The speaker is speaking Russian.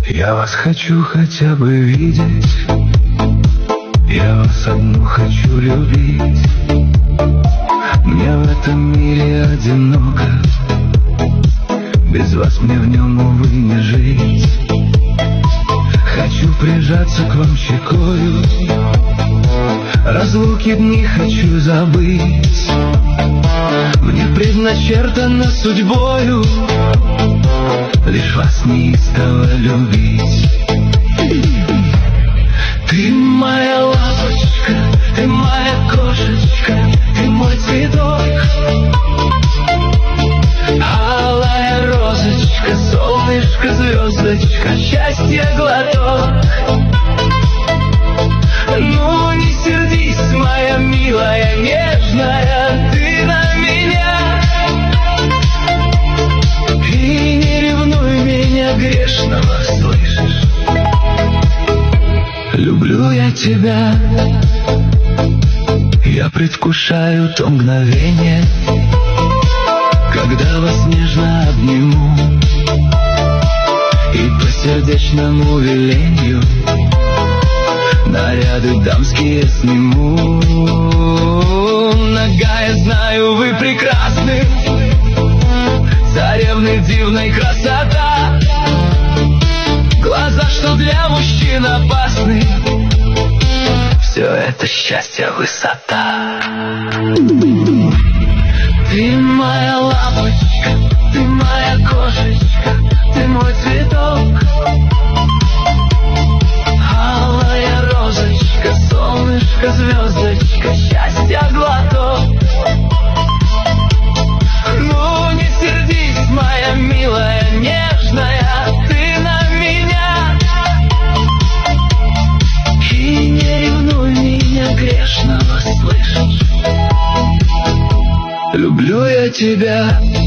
Я вас хочу хотя бы видеть, я вас одну хочу любить. Мне в этом мире одиноко, без вас мне в нем, увы, не жить. Хочу прижаться к вам щекою, разлуки дни хочу забыть. Мне предначертано судьбою лишь вас неистово любить. Ты моя лапочка, ты моя кошечка, ты мой цветок, алая розочка, солнышко, звездочка, счастье глоток. Ну не сердись, моя милая, нежная, ты на меня, и не ревнуй меня грешного, слышишь? Люблю я тебя, я предвкушаю то мгновение, когда вас нежно обниму и по сердечному велению наряды дамские сниму. Нога, я знаю, вы прекрасны, царевны дивной красота, глаза, что для мужчин опасны, все это счастье высота. Ты моя лапочка, ты моя кошечка, ты мой цветок, алая розочка, солнышко, звездочка, счастье глоток. Ну не сердись, моя милая, нежная, ты на меня, и не ревнуй меня грешного, слышишь? Люблю я тебя.